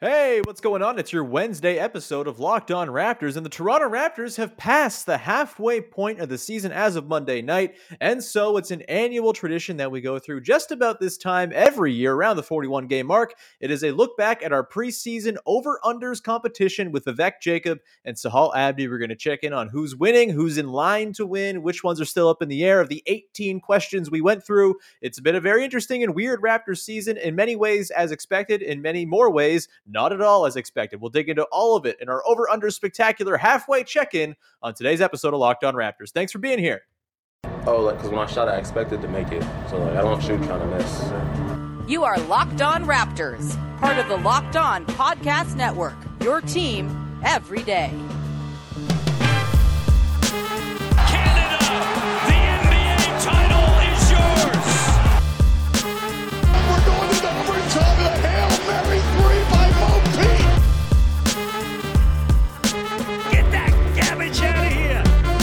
Hey, what's going on? It's your Wednesday episode of Locked On Raptors, and the Toronto Raptors have passed the halfway point of the season as of Monday night, and so it's an annual tradition that we go through just about this time every year around the 41-game mark. It is a look back at our preseason over-unders competition with Vivek Jacob and Sahal Abdi. We're going to check in on who's winning, who's in line to win, which ones are still up in the air of the 18 questions we went through. It's been a very interesting and weird Raptors season in many ways as expected, in many more ways not at all as expected. We'll dig into all of it in our over-under spectacular halfway check-in on today's episode of Locked On Raptors. Thanks for being here. Because when I shot, I expected to make it. So, I don't shoot kind of miss. You are Locked On Raptors, part of the Locked On Podcast Network, your team every day. Canada, the NBA title is yours. We're going to the overtime of the Hail Mary 3 by Mo Pete. Get that garbage out of here.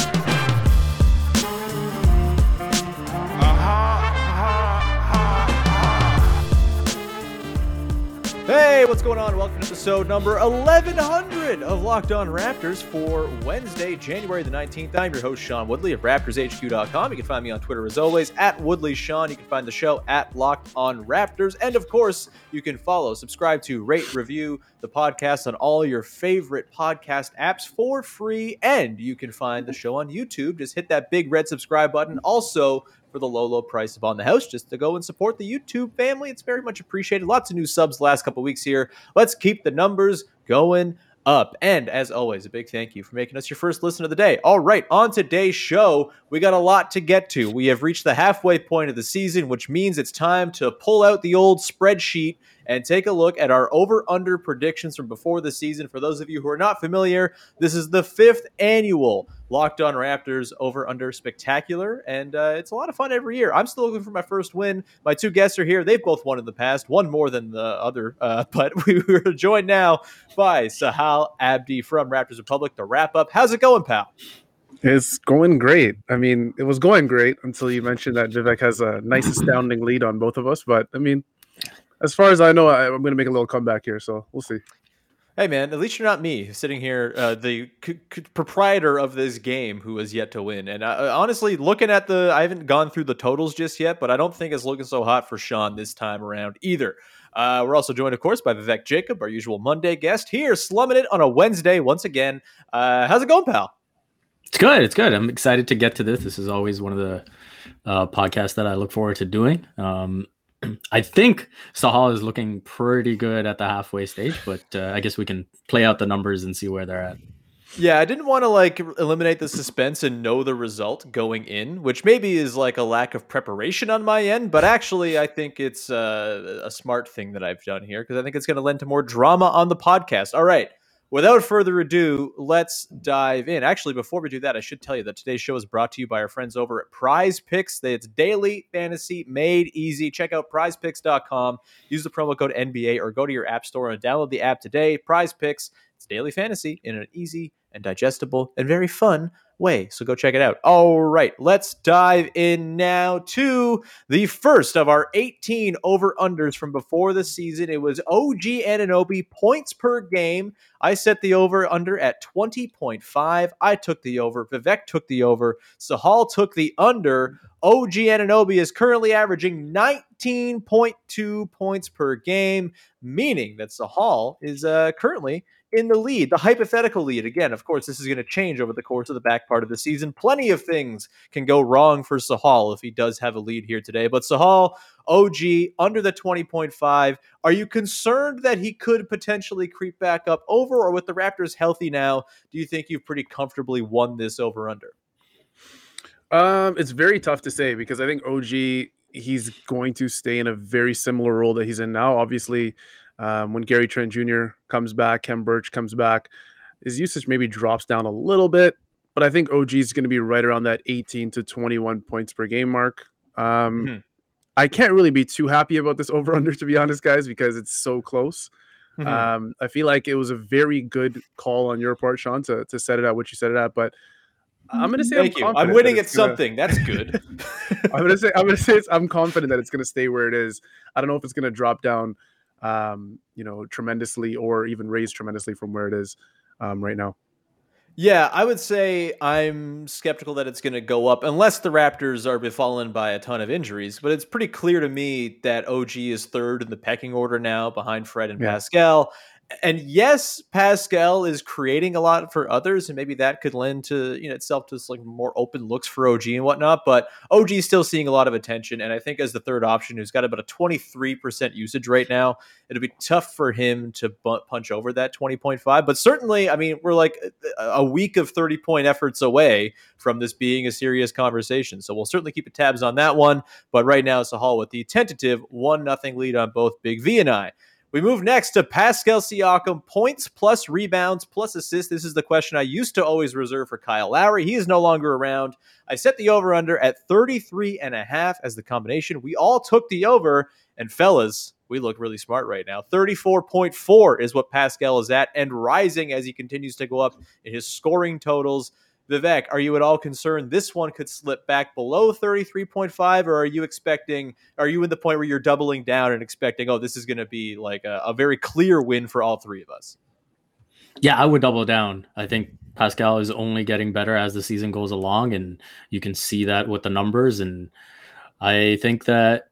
Hey, what's going on? Welcome to episode number 1100 of Locked On Raptors for Wednesday, January the 19th. I'm your host, Sean Woodley of RaptorsHQ.com. You can find me on Twitter as always, at WoodleySean. You can find the show at Locked On Raptors. And of course, you can follow, subscribe to, rate, review the podcast on all your favorite podcast apps for free. And you can find the show on YouTube. Just hit that big red subscribe button. Also, for the low price of On the House, just to go and support the YouTube family. It's very much appreciated. Lots of new subs the last couple of weeks here. Let's keep the numbers going up. And as always, a big thank you for making us your first listen of the day. All right, on today's show, we got a lot to get to. We have reached the halfway point of the season, which means it's time to pull out the old spreadsheet and take a look at our over-under predictions from before the season. For those of you who are not familiar, this is the 5th annual Locked On Raptors over-under spectacular, and it's a lot of fun every year. I'm still looking for my first win. My two guests are here. They've both won in the past, one more than the other, but we are joined now by Sahal Abdi from Raptors Republic to wrap up. How's it going, pal? It's going great. I mean, it was going great until you mentioned that Vivek has a nice, astounding lead on both of us, but I mean, as far as I know, I'm going to make a little comeback here, so we'll see. Hey, man, at least you're not me sitting here, the proprietor of this game who has yet to win. And honestly, looking at I haven't gone through the totals just yet, but I don't think it's looking so hot for Sean this time around either. We're also joined, of course, by Vivek Jacob, our usual Monday guest here, slumming it on a Wednesday once again. How's it going, pal? It's good. It's good. I'm excited to get to this. This is always one of the podcasts that I look forward to doing. I think Sahal is looking pretty good at the halfway stage, but I guess we can play out the numbers and see where they're at. Yeah, I didn't want to eliminate the suspense and know the result going in, which maybe is like a lack of preparation on my end, but actually I think it's a smart thing that I've done here because I think it's going to lend to more drama on the podcast. All right. Without further ado, let's dive in. Actually, before we do that, I should tell you that today's show is brought to you by our friends over at Prize Picks. It's daily fantasy made easy. Check out prizepicks.com. Use the promo code NBA or go to your app store and download the app today. Prize Picks, it's daily fantasy in an easy and digestible and very fun way. So go check it out. All right, let's dive in now to the first of our 18 over-unders from before the season. It was OG Anunoby points per game. I set the over-under at 20.5. I took the over. Vivek took the over. Sahal took the under. OG Anunoby is currently averaging 19.2 points per game, meaning that Sahal is currently in the lead, the hypothetical lead. Again, of course, this is going to change over the course of the back part of the season. Plenty of things can go wrong for Sahal if he does have a lead here today. But Sahal, OG, under the 20.5. Are you concerned that he could potentially creep back up over, or with the Raptors healthy now, do you think you've pretty comfortably won this over-under? It's very tough to say because I think OG, he's going to stay in a very similar role that he's in now. Obviously, when Gary Trent Jr. comes back, Kem Birch comes back, his usage maybe drops down a little bit, but I think OG is going to be right around that 18 to 21 points per game mark. I can't really be too happy about this over-under, to be honest, guys, because it's so close. I feel like it was a very good call on your part, Sean, to set it at what you set it at, but I'm going to say Thank you. I'm winning at something. That's good. I'm going to say I'm confident that it's going to stay where it is. I don't know if it's going to drop down tremendously or even raise tremendously from where it is right now. Yeah, I would say I'm skeptical that it's going to go up unless the Raptors are befallen by a ton of injuries. But it's pretty clear to me that OG is third in the pecking order now behind Fred and Yeah. Pascal. And yes, Pascal is creating a lot for others, and maybe that could lend to itself to like more open looks for OG and whatnot. But OG is still seeing a lot of attention, and I think as the third option, who's got about a 23% usage right now, it'll be tough for him to punch over that 20.5. But certainly, I mean, we're like a week of 30-point efforts away from this being a serious conversation. So we'll certainly keep tabs on that one. But right now, Sahal with the tentative 1-0 lead on both Big V and I. We move next to Pascal Siakam, points plus rebounds plus assists. This is the question I used to always reserve for Kyle Lowry. He is no longer around. I set the over-under at 33.5 as the combination. We all took the over, and fellas, we look really smart right now. 34.4 is what Pascal is at, and rising as he continues to go up in his scoring totals. Vivek, are you at all concerned this one could slip back below 33.5, or are you in the point where you're doubling down and expecting, this is going to be like a very clear win for all three of us? Yeah, I would double down. I think Pascal is only getting better as the season goes along, and you can see that with the numbers. And I think that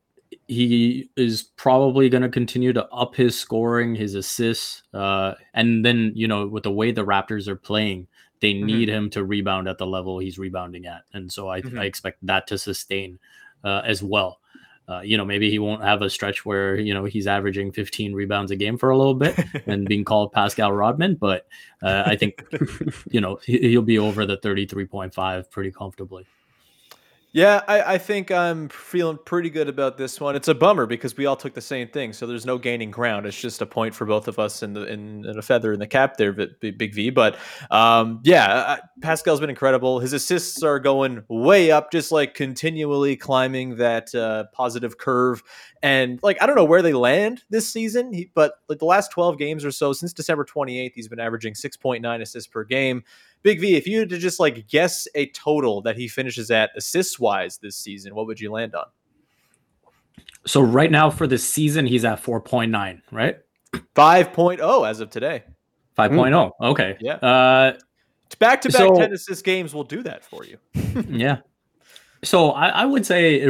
he is probably going to continue to up his scoring, his assists. And then, with the way the Raptors are playing, they need him to rebound at the level he's rebounding at. And so I expect that to sustain as well. Maybe he won't have a stretch where, he's averaging 15 rebounds a game for a little bit and being called Pascal Rodman. But I think, he'll be over the 33.5 pretty comfortably. Yeah, I think I'm feeling pretty good about this one. It's a bummer because we all took the same thing, so there's no gaining ground. It's just a point for both of us in a feather in the cap there, Big V. But Pascal's been incredible. His assists are going way up, just like continually climbing that positive curve. And like I don't know where they land this season, but like the last 12 games or so since December 28th, he's been averaging 6.9 assists per game. Big V, if you had to just like guess a total that he finishes at assists-wise this season, what would you land on? So right now for the season, he's at 4.9, right? 5.0 as of today. 5.0. Okay. Yeah. Back-to-back 10 assist games will do that for you. Yeah. So I would say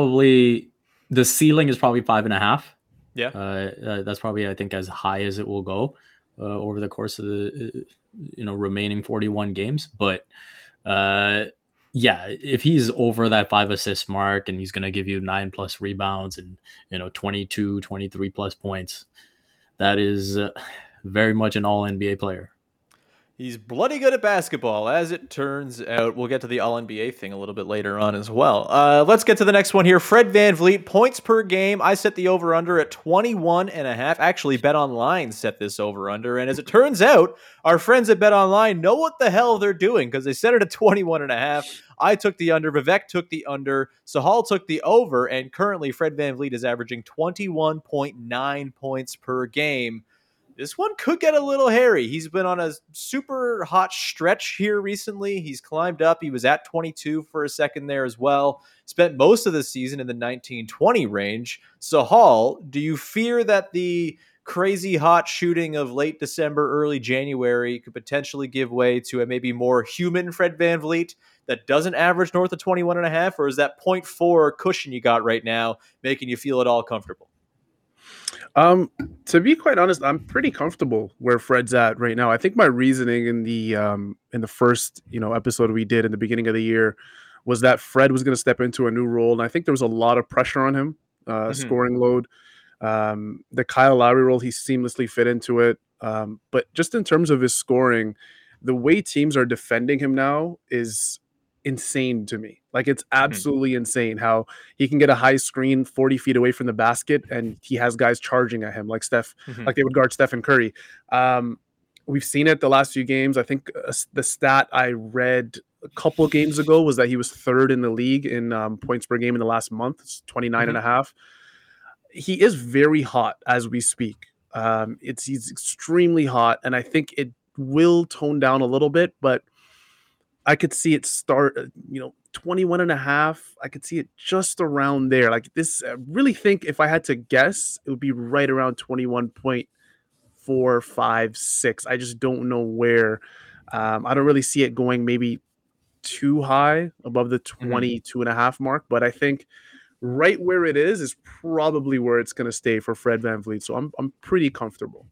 the ceiling is probably 5.5. Yeah. That's probably, I think, as high as it will go over the course of the remaining 41 games. But if he's over that 5 assist mark and he's going to give you 9+ rebounds and 22, 23+ points, that is very much an all NBA player. He's bloody good at basketball, as it turns out. We'll get to the All-NBA thing a little bit later on as well. Let's get to the next one here. Fred VanVleet, points per game. I set the over-under at 21.5. Actually, BetOnline set this over-under. And as it turns out, our friends at BetOnline know what the hell they're doing because they set it at 21.5. I took the under. Vivek took the under. Sahal took the over. And currently, Fred VanVleet is averaging 21.9 points per game. This one could get a little hairy. He's been on a super hot stretch here recently. He's climbed up. He was at 22 for a second there as well. Spent most of the season in the 19-20 range. Sahal, do you fear that the crazy hot shooting of late December, early January could potentially give way to a maybe more human Fred VanVleet that doesn't average north of 21.5? Or is that 0.4 cushion you got right now making you feel at all comfortable? To be quite honest, I'm pretty comfortable where Fred's at right now. I think my reasoning in the first, episode we did in the beginning of the year was that Fred was going to step into a new role. And I think there was a lot of pressure on him, scoring load. The Kyle Lowry role, he seamlessly fit into it. But just in terms of his scoring, the way teams are defending him now is insane to me. Like it's absolutely insane how he can get a high screen 40 feet away from the basket and he has guys charging at him like like they would guard Stephen Curry. We've seen it the last few games. I think the stat I read a couple games ago was that he was third in the league in points per game in the last month. It's 29.5. He is very hot as we speak. He's extremely hot, and I think it will tone down a little bit, but I could see it start, 21.5. I could see it just around there. Like this, I really think if I had to guess, it would be right around 21.456. I just don't know where. I don't really see it going maybe too high above the 22.5 mark, but I think right where it is probably where it's going to stay for Fred VanVleet. So I'm pretty comfortable.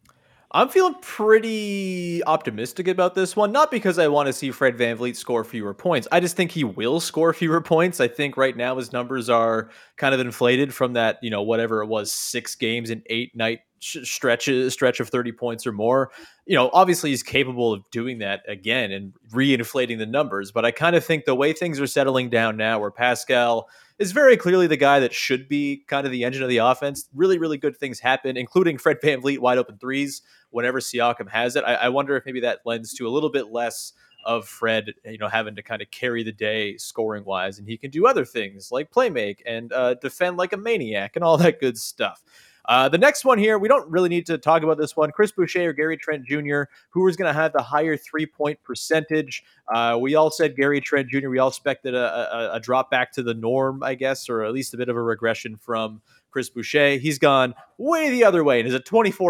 I'm feeling pretty optimistic about this one, not because I want to see Fred VanVleet score fewer points. I just think he will score fewer points. I think right now his numbers are kind of inflated from that, whatever it was, 6 games and 8-night stretch of 30 points or more. Obviously he's capable of doing that again and reinflating the numbers, but I kind of think the way things are settling down now, where Pascal is very clearly the guy that should be kind of the engine of the offense, really, really good things happen, including Fred VanVleet wide open threes whenever Siakam has it. I wonder if maybe that lends to a little bit less of Fred, having to kind of carry the day scoring wise, and he can do other things like play make and defend like a maniac and all that good stuff. The next one here, we don't really need to talk about this one. Chris Boucher or Gary Trent Jr., who is going to have the higher 3-point percentage? We all said Gary Trent Jr. We all expected a drop back to the norm, I guess, or at least a bit of a regression from Chris Boucher. He's gone way the other way and is at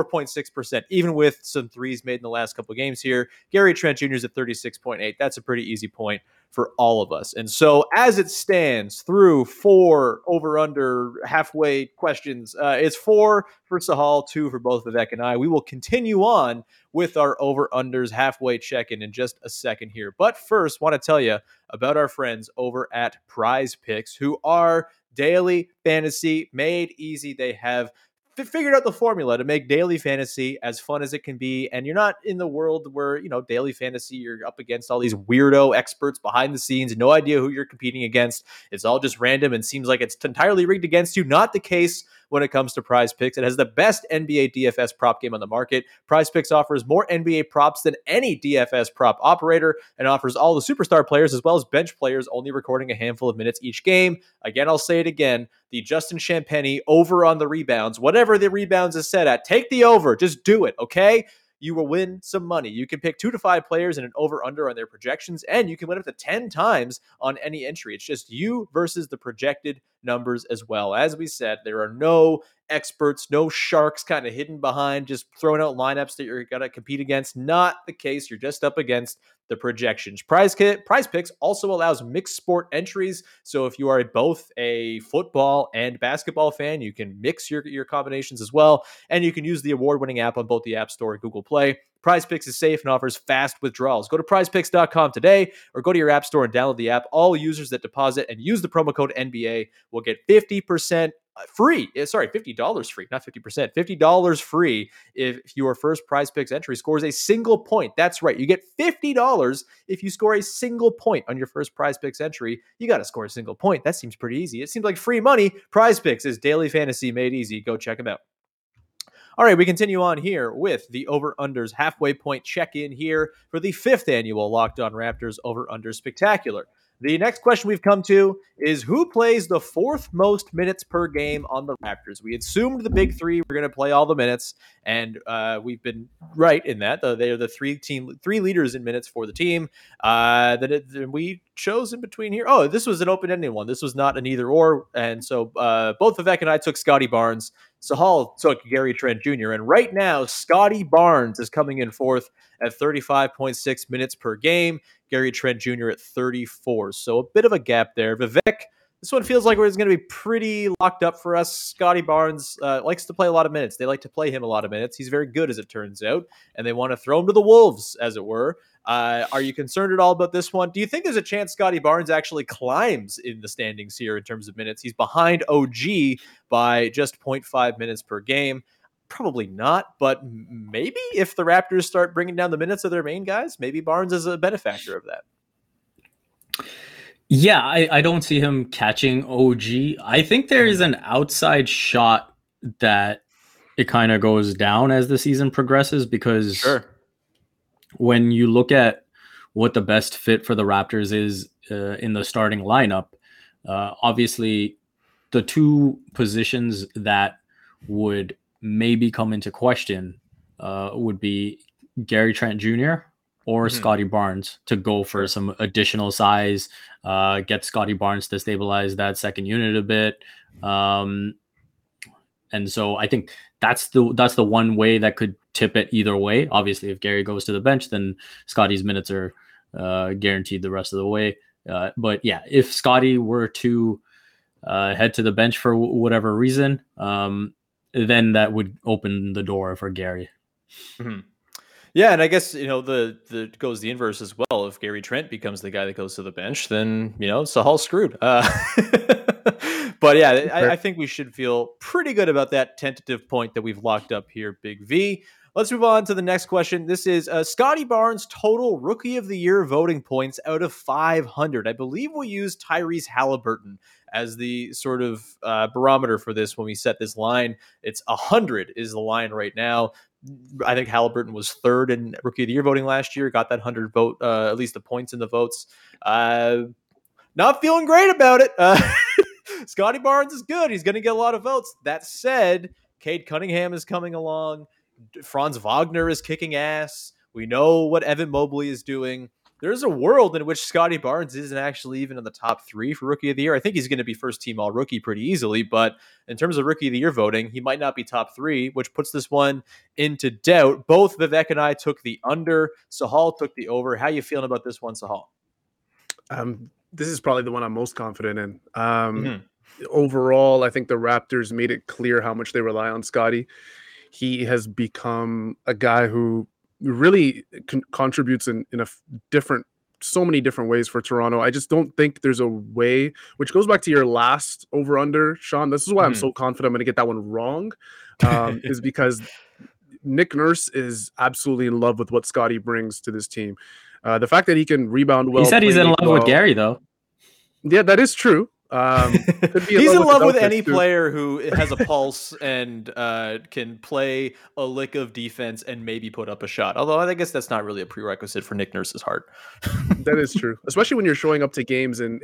24.6%, even with some threes made in the last couple of games here. Gary Trent Jr. is at 36.8. That's a pretty easy point for all of us. And so as it stands through 4 over-under halfway questions, it's 4 for Sahal, 2 for both Vivek and I. We will continue on with our over-unders halfway check-in in just a second here. But first, want to tell you about our friends over at Prize Picks, who are daily fantasy made easy. They have figured out the formula to make daily fantasy as fun as it can be. And you're not in the world where, daily fantasy, you're up against all these weirdo experts behind the scenes, no idea who you're competing against. It's all just random and seems like it's entirely rigged against you. Not the case when it comes to Prize Picks. It has the best NBA DFS prop game on the market. Prize Picks offers more NBA props than any DFS prop operator and offers all the superstar players as well as bench players, only recording a handful of minutes each game. Again, I'll say it again, the Justin Champagnie over on the rebounds, whatever the rebounds is set at, take the over, just do it, okay? You will win some money. You can pick 2 to 5 players in an over-under on their projections, and you can win up to 10 times on any entry. It's just you versus the projected numbers as well. As we said, there are no experts, no sharks kind of hidden behind, just throwing out lineups that you're going to compete against. Not the case. You're just up against the projections. Prize Picks also allows mixed sport entries. So if you are both a football and basketball fan, you can mix your combinations as well. And you can use the award-winning app on both the App Store and Google Play. Prize Picks is safe and offers fast withdrawals. Go to prizepicks.com today or go to your app store and download the app. All users that deposit and use the promo code NBA will get 50% free. Sorry, $50 free, not 50%. $50 free if your first Prize Picks entry scores a single point. That's right. You get $50 if you score a single point on your first Prize Picks entry. You got to score a single point. That seems pretty easy. It seems like free money. Prize Picks is daily fantasy made easy. Go check them out. All right, we continue on here with the over-unders halfway point check-in here for the 5th annual Locked On Raptors over-under spectacular. The next question we've come to is who plays the 4th most minutes per game on the Raptors? We assumed the big 3 were going to play all the minutes, and we've been right in that. They are the 3 leaders in minutes for the team. We chose in between here. Oh, this was an open-ended one. This was not an either-or, and so both Vivek and I took Scotty Barnes. Sahal took Gary Trent Jr., and right now, Scotty Barnes is coming in 4th at 35.6 minutes per game. Gary Trent Jr. at 34. So a bit of a gap there. Vivek, this one feels like it's going to be pretty locked up for us. Scotty Barnes likes to play a lot of minutes. They like to play him a lot of minutes. He's very good, as it turns out, and they want to throw him to the wolves, as it were. Are you concerned at all about this one? Do you think there's a chance Scotty Barnes actually climbs in the standings here in terms of minutes? He's behind OG by just 0.5 minutes per game. Probably not, but maybe if the Raptors start bringing down the minutes of their main guys, maybe Barnes is a benefactor of that. Yeah, I don't see him catching OG. I think there is an outside shot that it kind of goes down as the season progresses because when you look at what the best fit for the Raptors is in the starting lineup, obviously the 2 positions that would maybe come into question would be Gary Trent Jr. or Scotty Barnes to go for some additional size, get Scotty Barnes to stabilize that second unit a bit. And so I think that's the one way that could tip it either way. Obviously, if Gary goes to the bench, then Scotty's minutes are guaranteed the rest of the way. But yeah, if Scotty were to head to the bench for whatever reason, then that would open the door for Gary. Mm-hmm. Yeah, and I guess, the goes the inverse as well. If Gary Trent becomes the guy that goes to the bench, then, Sahal's screwed. But yeah, I think we should feel pretty good about that tentative point that we've locked up here, Big V. Let's move on to the next question. This is Scotty Barnes' total Rookie of the Year voting points out of 500. I believe we used Tyrese Halliburton as the sort of barometer for this when we set this line. It's 100 is the line right now. I think Halliburton was third in Rookie of the Year voting last year, got that 100 vote, at least the points in the votes. Not feeling great about it. Scotty Barnes is good. He's going to get a lot of votes. That said, Cade Cunningham is coming along. Franz Wagner is kicking ass. We know what Evan Mobley is doing. There's a world in which Scotty Barnes isn't actually even in the top 3 for Rookie of the Year. I think he's going to be first team all rookie pretty easily, but in terms of Rookie of the Year voting, he might not be top 3, which puts this one into doubt. Both Vivek and I took the under. Sahal took the over. How you feeling about this one, Sahal? This is probably the one I'm most confident in. Overall, I think the Raptors made it clear how much they rely on Scotty. He has become a guy who really contributes in so many different ways for Toronto. I just don't think there's a way, which goes back to your last over under, Sean. This is why I'm so confident I'm going to get that one wrong, is because Nick Nurse is absolutely in love with what Scotty brings to this team. The fact that he can rebound well. He said he's in love with Gary, though. Yeah, that is true. He's in love with any player who has a pulse and can play a lick of defense and maybe put up a shot. Although I guess that's not really a prerequisite for Nick Nurse's heart. That is true, especially when you're showing up to games in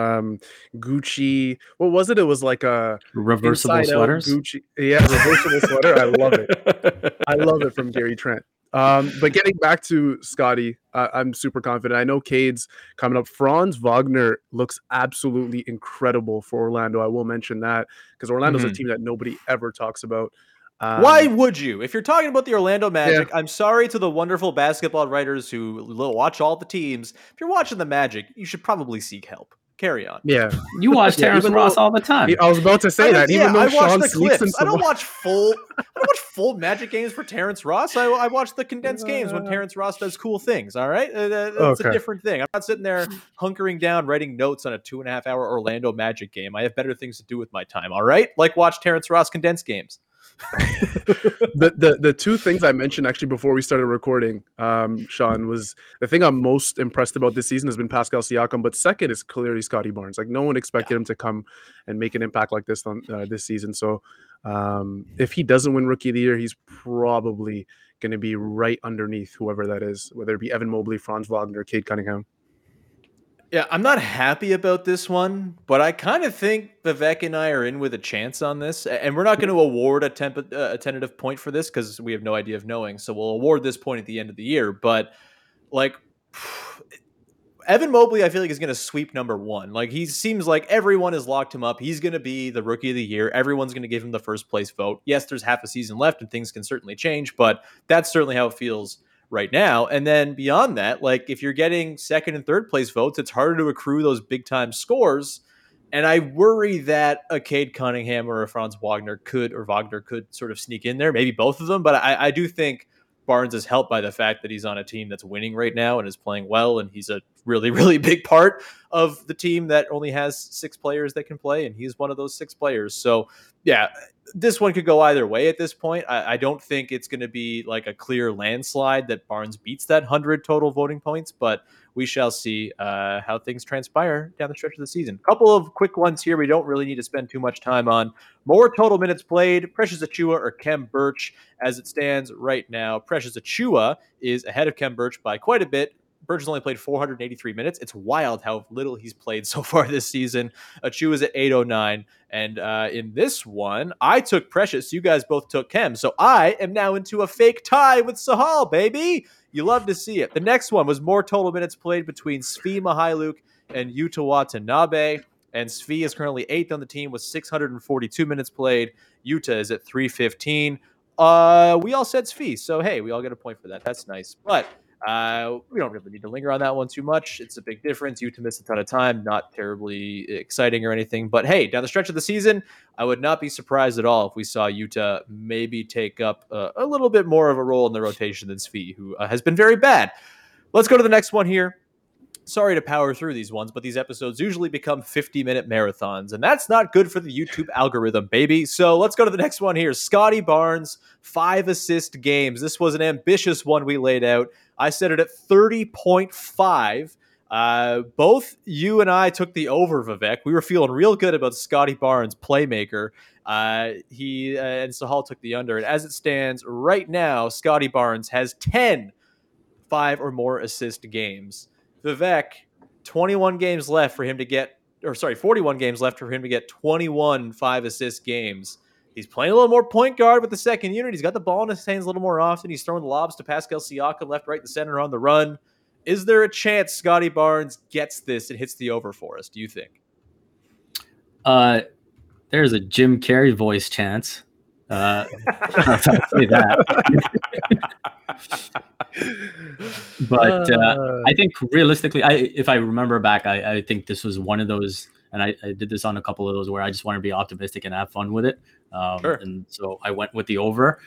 Gucci. What was it? It was like a reversible sweaters. Gucci, yeah, reversible sweater. I love it. I love it from Gary Trent. But getting back to Scotty, I'm super confident. I know Cade's coming up. Franz Wagner looks absolutely incredible for Orlando. I will mention that because Orlando's a team that nobody ever talks about. Why would you? If you're talking about the Orlando Magic, I'm sorry to the wonderful basketball writers who watch all the teams. If you're watching the Magic, you should probably seek help. Carry on. Yeah, you watch Terrence Ross all the time. I was about to say that. Even though I watch Sean the clips. I don't into watch full Magic games for Terrence Ross. I watch the condensed games when Terrence Ross does cool things. All right, that's a different thing. I'm not sitting there hunkering down writing notes on a 2.5-hour Orlando Magic game. I have better things to do with my time. All right, like watch Terrence Ross condensed games. The two things I mentioned actually before we started recording, Sean, was the thing I'm most impressed about this season has been Pascal Siakam, but second is clearly Scotty Barnes. Like no one expected him to come and make an impact like this on this season. So if he doesn't win Rookie of the Year, he's probably going to be right underneath whoever that is, whether it be Evan Mobley, Franz Wagner, Cade Cunningham. Yeah, I'm not happy about this one, but I kind of think Vivek and I are in with a chance on this. And we're not going to award a tentative point for this because we have no idea of knowing. So we'll award this point at the end of the year. But, Evan Mobley, I feel like, is going to sweep number 1. Like, he seems like everyone has locked him up. He's going to be the Rookie of the Year. Everyone's going to give him the first place vote. Yes, there's half a season left and things can certainly change, but that's certainly how it feels right now. And then beyond that, if you're getting second and third place votes, it's harder to accrue those big time scores. And I worry that a Cade Cunningham or a Franz Wagner could sort of sneak in there, maybe both of them. But I do think Barnes is helped by the fact that he's on a team that's winning right now and is playing well. And he's a really, really big part of the team that only has 6 players that can play. And he's one of those 6 players. So yeah, this one could go either way at this point. I don't think it's going to be like a clear landslide that Barnes beats that 100 total voting points, but we shall see how things transpire down the stretch of the season. Couple of quick ones here we don't really need to spend too much time on. More total minutes played, Precious Achiuwa or Khem Birch. As it stands right now, Precious Achiuwa is ahead of Khem Birch by quite a bit. Birch has only played 483 minutes. It's wild how little he's played so far this season. Achiuwa's at 809. And in this one, I took Precious. You guys both took Khem. So I am now into a fake tie with Sahal, baby. You love to see it. The next one was more total minutes played between Svi Mihailuk and Yuta Watanabe. And Svi is currently 8th on the team with 642 minutes played. Yuta is at 315. We all said Svi, so hey, we all get a point for that. That's nice. But we don't really need to linger on that one too much. It's a big difference. Yuta missed a ton of time. Not terribly exciting or anything. But hey, down the stretch of the season, I would not be surprised at all if we saw Yuta maybe take up a little bit more of a role in the rotation than Svi, who has been very bad. Let's go to the next one here. Sorry to power through these ones, but these episodes usually become 50-minute marathons, and that's not good for the YouTube algorithm, baby. So let's go to the next one here. Scotty Barnes, 5 assist games. This was an ambitious one we laid out. I set it at 30.5. Both you and I took the over, Vivek. We were feeling real good about Scotty Barnes, playmaker. He and Sahal took the under. And as it stands right now, Scotty Barnes has 10 5 or more assist games. Vivek, 41 games left for him to get, 41 games left for him to get 21 5-assist games. He's playing a little more point guard with the second unit. He's got the ball in his hands a little more often. He's throwing lobs to Pascal Siakam left, right, and center on the run. Is there a chance Scotty Barnes gets this and hits the over for us, do you think? There's a Jim Carrey voice chance. I'll say that. But I think realistically, if I remember back, I think this was one of those, and I did this on a couple of those where I just want to be optimistic and have fun with it. Sure. And so I went with the over.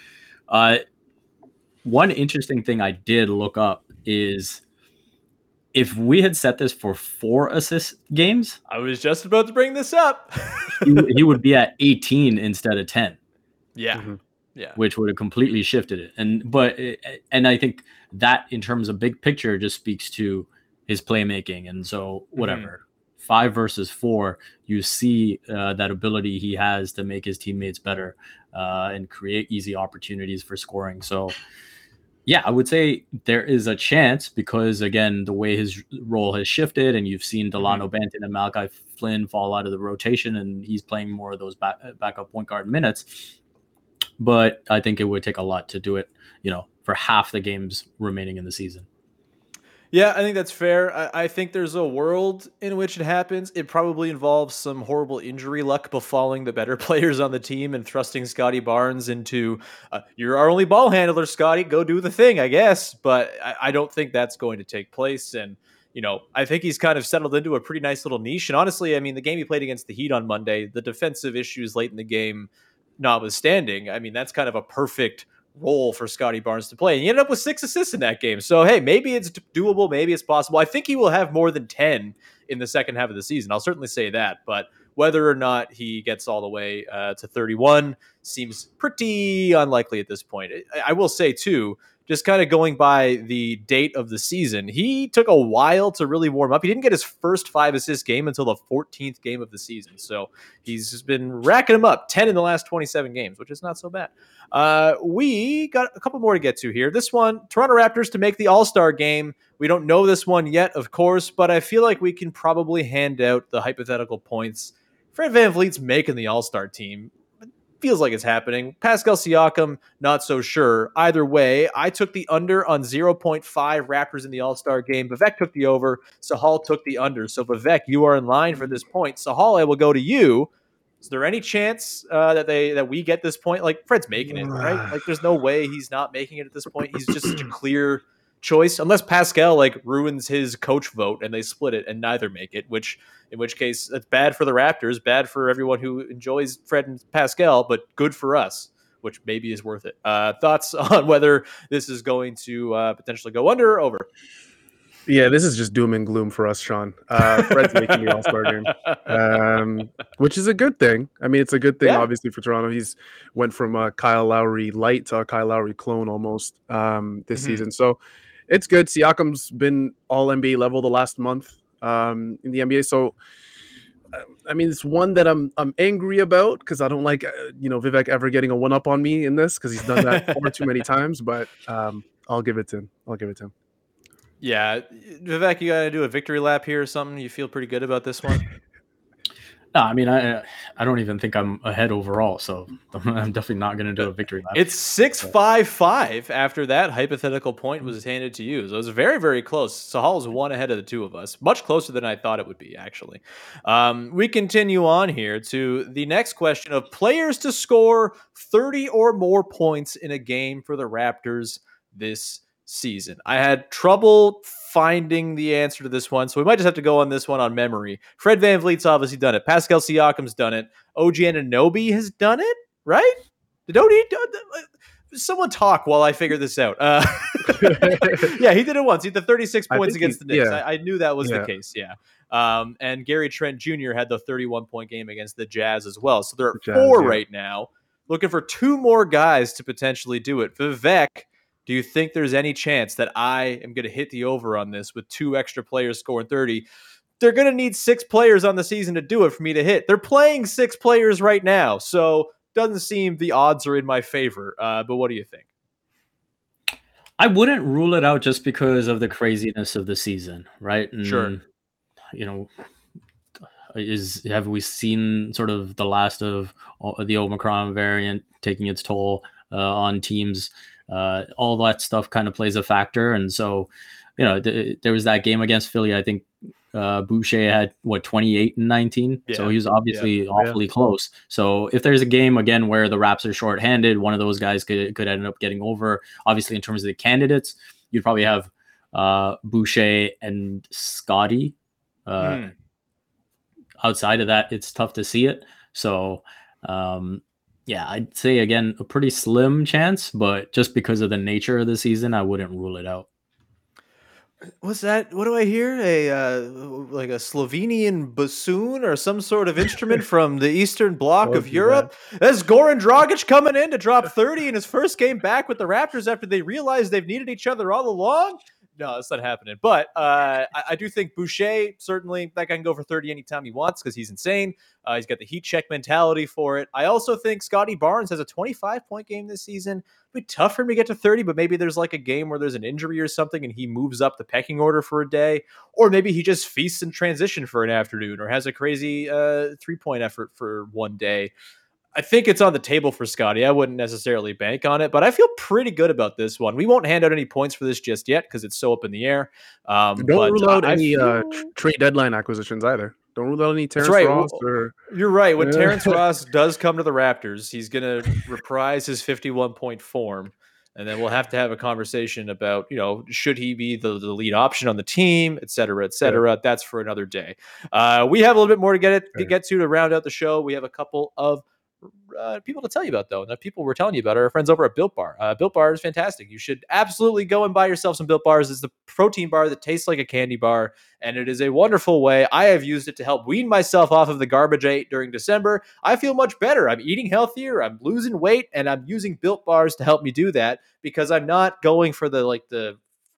One interesting thing I did look up is if we had set this for 4 assist games, I was just about to bring this up. he would be at 18 instead of 10. Yeah. Mm-hmm. Yeah, which would have completely shifted it. And I think that in terms of big picture just speaks to his playmaking. And so whatever, 5 versus 4, you see that ability he has to make his teammates better and create easy opportunities for scoring. So yeah, I would say there is a chance because again, the way his role has shifted and you've seen Delano Banton and Malachi Flynn fall out of the rotation and he's playing more of those backup point guard minutes. But I think it would take a lot to do it, for half the games remaining in the season. Yeah, I think that's fair. I think there's a world in which it happens. It probably involves some horrible injury luck befalling the better players on the team and thrusting Scotty Barnes into, you're our only ball handler, Scotty, go do the thing, I guess. But I don't think that's going to take place. And, I think he's kind of settled into a pretty nice little niche. And honestly, I mean, the game he played against the Heat on Monday, the defensive issues late in the game notwithstanding, I mean, that's kind of a perfect role for Scotty Barnes to play. And he ended up with 6 assists in that game. So, hey, maybe it's doable. Maybe it's possible. I think he will have more than 10 in the second half of the season. I'll certainly say that. But whether or not he gets all the way to 31 seems pretty unlikely at this point. I will say, too, just kind of going by the date of the season, he took a while to really warm up. He didn't get his first 5-assist game until the 14th game of the season. So he's just been racking them up, 10 in the last 27 games, which is not so bad. We got a couple more to get to here. This one, Toronto Raptors to make the All-Star game. We don't know this one yet, of course, but I feel like we can probably hand out the hypothetical points. Fred VanVleet's making the All-Star team. Feels like it's happening. Pascal Siakam, not so sure. Either way, I took the under on 0.5 Raptors in the All-Star game. Vivek took the over. Sahal took the under. So, Vivek, you are in line for this point. Sahal, I will go to you. Is there any chance that we get this point? Like, Fred's making it, right? Like, there's no way he's not making it at this point. He's just such a clear choice, unless Pascal ruins his coach vote and they split it and neither make it, in which case it's bad for the Raptors, bad for everyone who enjoys Fred and Pascal, but good for us, which maybe is worth it. Thoughts on whether this is going to potentially go under or over? Yeah, this is just doom and gloom for us, Sean. Fred's making the All-Star game, which is a good thing. I mean, it's a good thing, obviously, for Toronto. He's went from a Kyle Lowry light to a Kyle Lowry clone almost this season. So it's good. Siakam's been all-NBA level the last month in the NBA. So, I mean, it's one that I'm angry about because I don't like, Vivek ever getting a one-up on me in this because he's done that far too many times. But I'll give it to him. Yeah, Vivek, you got to do a victory lap here or something? You feel pretty good about this one? No, I mean, I don't even think I'm ahead overall, so I'm definitely not going to do a victory lap. It's 6-5-5 after that hypothetical point was handed to you. So it was very, very close. Sahal's one ahead of the two of us. Much closer than I thought it would be, actually. We continue on here to the next question of players to score 30 or more points in a game for the Raptors this season. I had trouble finding the answer to this one, so we might just have to go on this one on memory. Fred VanVleet's obviously done it. Pascal Siakam's done it. OG Anunoby has done it, right? Did Odie? Someone talk while I figure this out. Yeah, he did it once. He had the 36 points against the Knicks. I knew that was the case. Yeah. And Gary Trent Jr. had the 31-point game against the Jazz as well. So there are four right now. Looking for two more guys to potentially do it. Vivek, do you think there's any chance that I am going to hit the over on this with two extra players scoring 30? They're going to need 6 players on the season to do it for me to hit. They're playing 6 players right now, so doesn't seem the odds are in my favor. But what do you think? I wouldn't rule it out just because of the craziness of the season, right? And, sure. You know, have we seen sort of the last of the Omicron variant taking its toll on teams? All that stuff kind of plays a factor. And so, you know, there was that game against Philly. I think Boucher had 28 and 19. Yeah. So he was obviously awfully close. So if there's a game again where the Raps are shorthanded, one of those guys could end up getting over. Obviously, in terms of the candidates, you'd probably have Boucher and Scotty. Outside of that, it's tough to see it. So yeah, I'd say again a pretty slim chance, but just because of the nature of the season, I wouldn't rule it out. What's that? What do I hear? Like a Slovenian bassoon or some sort of instrument from the Eastern Bloc of Europe? That's Goran Dragic coming in to drop 30 in his first game back with the Raptors after they realized they've needed each other all along. No, that's not happening. But I do think Boucher, certainly, that guy can go for 30 anytime he wants because he's insane. He's got the heat check mentality for it. I also think Scotty Barnes has a 25-point game this season. It'd be tough for him to get to 30, but maybe there's like a game where there's an injury or something and he moves up the pecking order for a day. Or maybe he just feasts in transition for an afternoon or has a crazy 3-point effort for one day. I think it's on the table for Scotty. I wouldn't necessarily bank on it, but I feel pretty good about this one. We won't hand out any points for this just yet because it's so up in the air. Don't rule out any trade deadline acquisitions either. Don't rule out any Terrence Ross. You're right. When Terrence Ross does come to the Raptors, he's going to reprise his 51-point form. And then we'll have to have a conversation about, you know, should he be the lead option on the team, et cetera, et cetera. Yeah. That's for another day. We have a little bit more to get to round out the show. We have a couple of people to tell you about, though. And the people we're telling you about are our friends over at Built Bar. Built Bar is fantastic. You should absolutely go and buy yourself some Built Bars. It's the protein bar that tastes like a candy bar, and it is a wonderful way. I have used it to help wean myself off of the garbage I ate during December. I feel much better. I'm eating healthier. I'm losing weight, and I'm using Built Bars to help me do that because I'm not going for the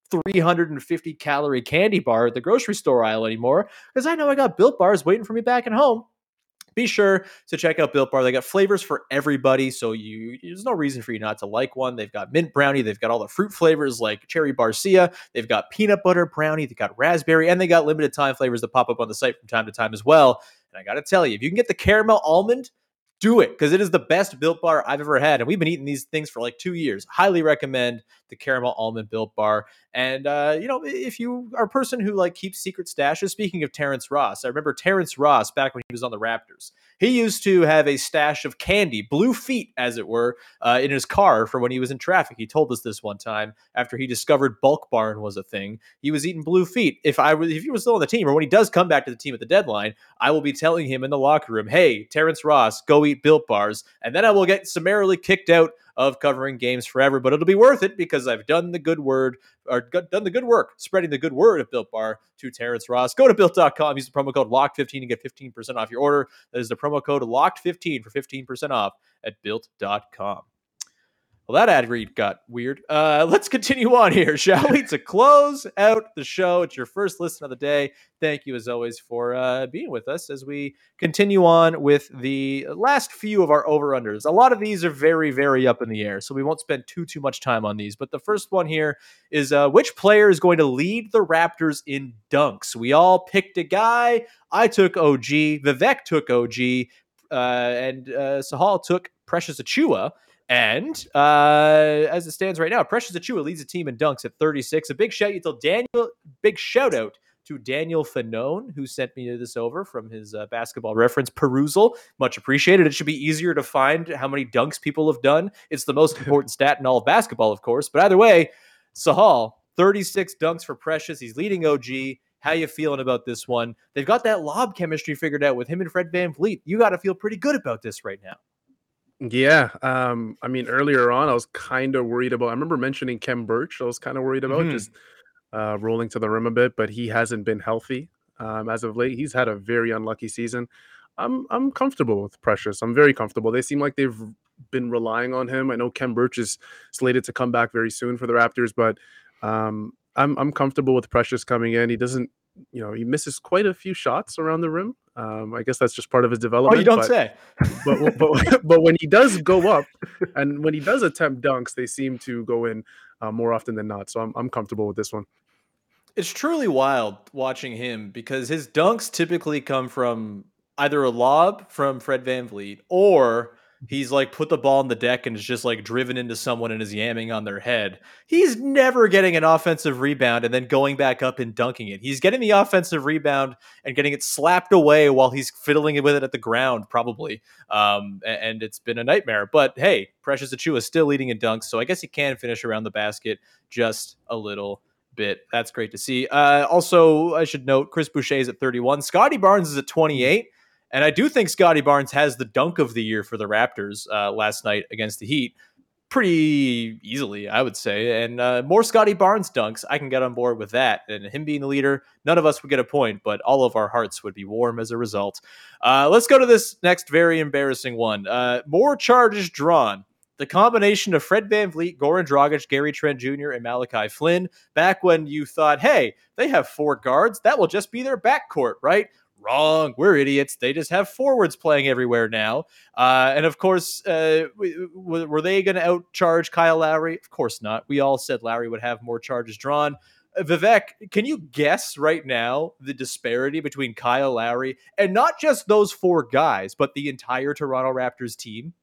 350 calorie candy bar at the grocery store aisle anymore because I know I got Built Bars waiting for me back at home. Be sure to check out Built Bar. They got flavors for everybody, so there's no reason for you not to like one. They've got mint brownie. They've got all the fruit flavors like cherry barcia. They've got peanut butter brownie. They've got raspberry, and they got limited time flavors that pop up on the site from time to time as well. And I got to tell you, if you can get the caramel almond, do it, because it is the best Built Bar I've ever had. And we've been eating these things for like 2 years. Highly recommend the caramel almond Built Bar. And, if you are a person who like keeps secret stashes, speaking of Terrence Ross, I remember Terrence Ross back when he was on the Raptors. He used to have a stash of candy, blue feet, as it were, in his car for when he was in traffic. He told us this one time after he discovered Bulk Barn was a thing. He was eating blue feet. If he was still on the team, or when he does come back to the team at the deadline, I will be telling him in the locker room, hey, Terrence Ross, go eat Built Bars. And then I will get summarily kicked out of covering games forever, but it'll be worth it because I've done the good work spreading the good word of Built Bar to Terrence Ross. Go to Built.com, use the promo code LOCKED15 to get 15% off your order. That is the promo code LOCKED15 for 15% off at Built.com. Well, that ad read got weird. Let's continue on here, shall we? To close out the show, it's your first listen of the day. Thank you, as always, for being with us as we continue on with the last few of our over-unders. A lot of these are very, very up in the air, so we won't spend too much time on these. But the first one here is which player is going to lead the Raptors in dunks? We all picked a guy. I took OG. Vivek took OG. And Sahal took Precious Achiuwa. And as it stands right now, Precious Achiuwa leads the team in dunks at 36. A big shout out to Daniel Fanone, who sent me this over from his basketball reference perusal. Much appreciated. It should be easier to find how many dunks people have done. It's the most important stat in all of basketball, of course. But either way, Sahal, 36 dunks for Precious. He's leading OG. How you feeling about this one? They've got that lob chemistry figured out with him and Fred VanVleet. You got to feel pretty good about this right now. Yeah. I mean, earlier on, I was kind of worried about, I remember mentioning Kem Birch. I was kind of worried about just rolling to the rim a bit, but he hasn't been healthy as of late. He's had a very unlucky season. I'm comfortable with Precious. I'm very comfortable. They seem like they've been relying on him. I know Kem Birch is slated to come back very soon for the Raptors, but I'm comfortable with Precious coming in. He doesn't, he misses quite a few shots around the rim. I guess that's just part of his development. Oh, you don't say. But when he does go up and when he does attempt dunks, they seem to go in more often than not. So I'm comfortable with this one. It's truly wild watching him because his dunks typically come from either a lob from Fred VanVleet or he's like put the ball on the deck and is just like driven into someone and is yamming on their head. He's never getting an offensive rebound and then going back up and dunking it. He's getting the offensive rebound and getting it slapped away while he's fiddling with it at the ground, probably. And it's been a nightmare. But hey, Precious Achiuwa is still leading in dunks, so I guess he can finish around the basket just a little bit. That's great to see. Also, I should note, Chris Boucher is at 31. Scotty Barnes is at 28. And I do think Scotty Barnes has the dunk of the year for the Raptors last night against the Heat pretty easily, I would say. And more Scotty Barnes dunks, I can get on board with that. And him being the leader, none of us would get a point, but all of our hearts would be warm as a result. Let's go to this next very embarrassing one. More charges drawn. The combination of Fred VanVleet, Goran Dragic, Gary Trent Jr., and Malachi Flynn, back when you thought, hey, they have 4 guards, that will just be their backcourt, right? Wrong. We're idiots. They just have forwards playing everywhere now. And of course, were they going to outcharge Kyle Lowry? Of course not. We all said Lowry would have more charges drawn. Vivek, can you guess right now the disparity between Kyle Lowry and not just those 4 guys, but the entire Toronto Raptors team?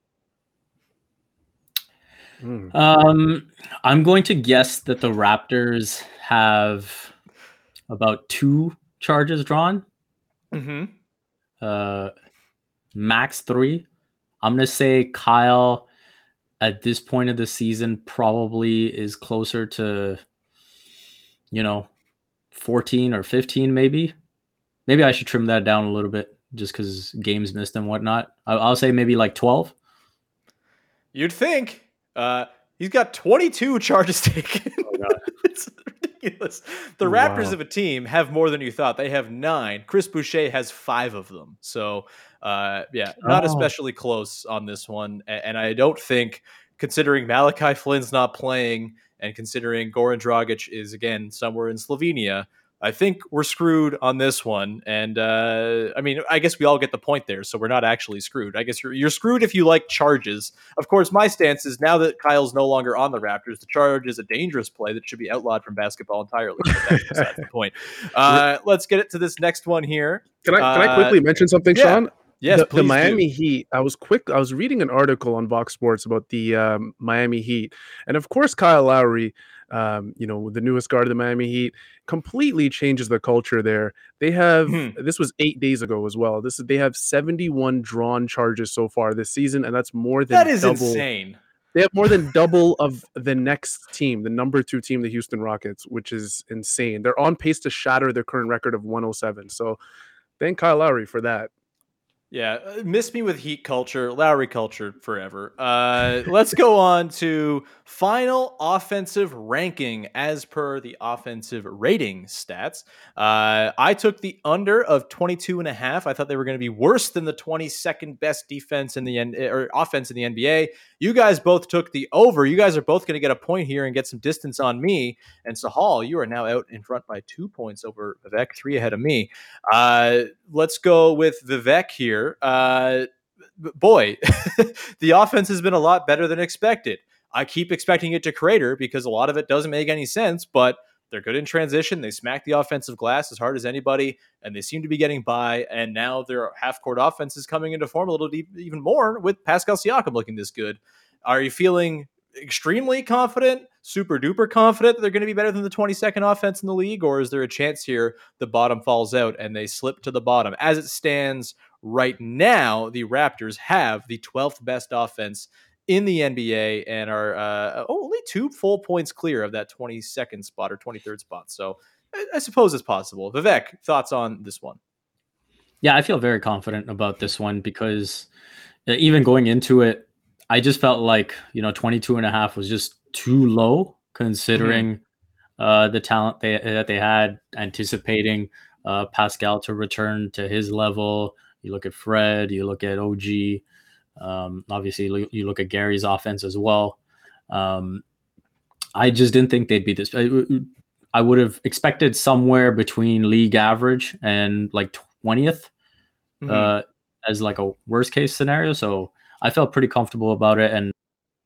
I'm going to guess that the Raptors have about 2 charges drawn. Max 3. I'm gonna say Kyle at this point of the season probably is closer to 14 or 15 maybe I should trim that down a little bit just because games missed and whatnot. I'll say maybe like 12. You'd think he's got 22 charges taken. Oh, God. It's ridiculous. The Raptors of a team have more than you thought. They have 9. Chris Boucher has 5 of them. So, not especially close on this one. And I don't think, considering Malachi Flynn's not playing and considering Goran Dragic is, again, somewhere in Slovenia, I think we're screwed on this one. And, I guess we all get the point there, so we're not actually screwed. I guess you're screwed if you like charges. Of course, my stance is now that Kyle's no longer on the Raptors, the charge is a dangerous play that should be outlawed from basketball entirely. But that's besides the point. Let's get it to this next one here. Can I quickly mention something, Sean? Yes, the Miami Heat. I was reading an article on Vox Sports about the Miami Heat, and of course, Kyle Lowry, the newest guard of the Miami Heat, completely changes the culture there. They have this was 8 days ago as well. They have 71 drawn charges so far this season, and that's more than double. Insane. They have more than double of the next team, the number 2 team, the Houston Rockets, which is insane. They're on pace to shatter their current record of 107. So, thank Kyle Lowry for that. Yeah, miss me with Heat culture, Lowry culture forever. Let's go on to final offensive ranking as per the offensive rating stats. I took the under of 22.5. I thought they were going to be worse than the 22nd best defense in the or offense in the NBA. You guys both took the over. You guys are both going to get a point here and get some distance on me. And Sahal, you are now out in front by 2 points over Vivek, 3 ahead of me. Let's go with Vivek here. Boy, the offense has been a lot better than expected. I keep expecting it to crater because a lot of it doesn't make any sense, but they're good in transition. They smack the offensive glass as hard as anybody, and they seem to be getting by. And now their half-court offense is coming into form a little even more with Pascal Siakam looking this good. Are you feeling extremely confident, super duper confident that they're going to be better than the 22nd offense in the league? Or is there a chance here the bottom falls out and they slip to the bottom? As it stands right now, the Raptors have the 12th best offense in the NBA and are only 2 full points clear of that 22nd spot or 23rd spot. So I suppose it's possible. Vivek, thoughts on this one? Yeah, I feel very confident about this one because even going into it, I just felt like, 22.5 was just too low considering the talent that they had, anticipating Pascal to return to his level. You look at Fred, you look at OG, obviously you look at Gary's offense as well. I just didn't think they'd be this. I would have expected somewhere between league average and like 20th as like a worst case scenario. So I felt pretty comfortable about it. And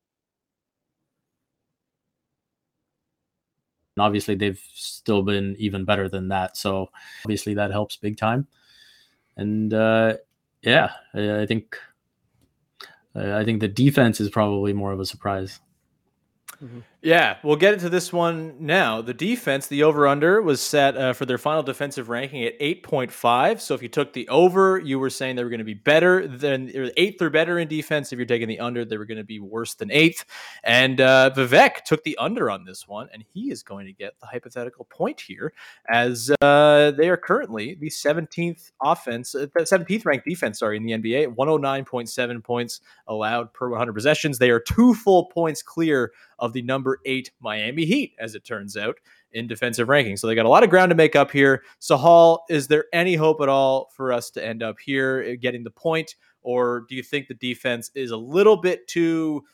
obviously they've still been even better than that. So obviously that helps big time. And yeah, I think the defense is probably more of a surprise. Yeah, we'll get into this one now. The defense, the over-under, was set for their final defensive ranking at 8.5. So if you took the over, you were saying they were going to be better than 8th or better in defense. If you're taking the under, they were going to be worse than 8th. And Vivek took the under on this one, and he is going to get the hypothetical point here, as they are currently the 17th ranked defense, in the NBA, 109.7 points allowed per 100 possessions. They are 2 full points clear of the number 8 Miami Heat, as it turns out, in defensive ranking. So they got a lot of ground to make up here. Sahal, is there any hope at all for us to end up here getting the point? Or do you think the defense is a little bit too